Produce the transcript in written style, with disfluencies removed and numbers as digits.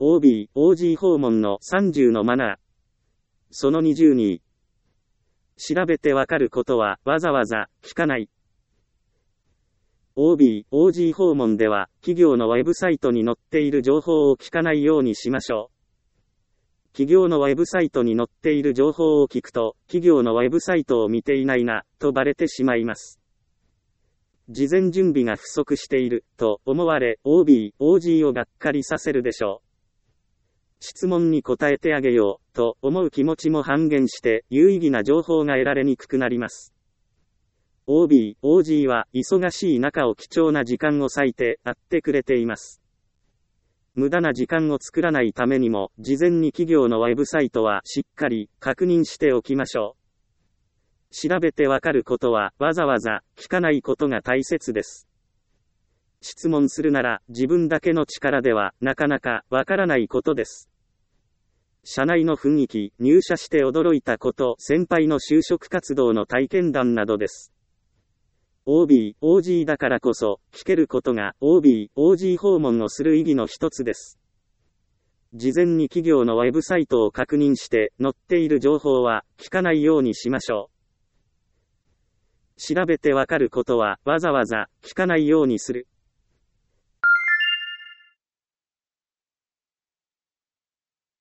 OB、OG 訪問の30のマナー。その20に、調べてわかることはわざわざ聞かない。OB、OG 訪問では、企業のウェブサイトに載っている情報を聞かないようにしましょう。企業のウェブサイトに載っている情報を聞くと、企業のウェブサイトを見ていないな、とバレてしまいます。事前準備が不足している、と思われ、OB、OG をがっかりさせるでしょう。質問に答えてあげよう、と思う気持ちも半減して、有意義な情報が得られにくくなります。OB、OG は、忙しい中を貴重な時間を割いて、会ってくれています。無駄な時間を作らないためにも、事前に企業のウェブサイトはしっかり確認しておきましょう。調べてわかることは、わざわざ聞かないことが大切です。質問するなら、自分だけの力では、なかなかわからないことです。社内の雰囲気、入社して驚いたこと、先輩の就職活動の体験談などです。OB、OG だからこそ、聞けることが OB、OG 訪問をする意義の一つです。事前に企業のウェブサイトを確認して、載っている情報は、聞かないようにしましょう。調べてわかることは、わざわざ、聞かないようにする。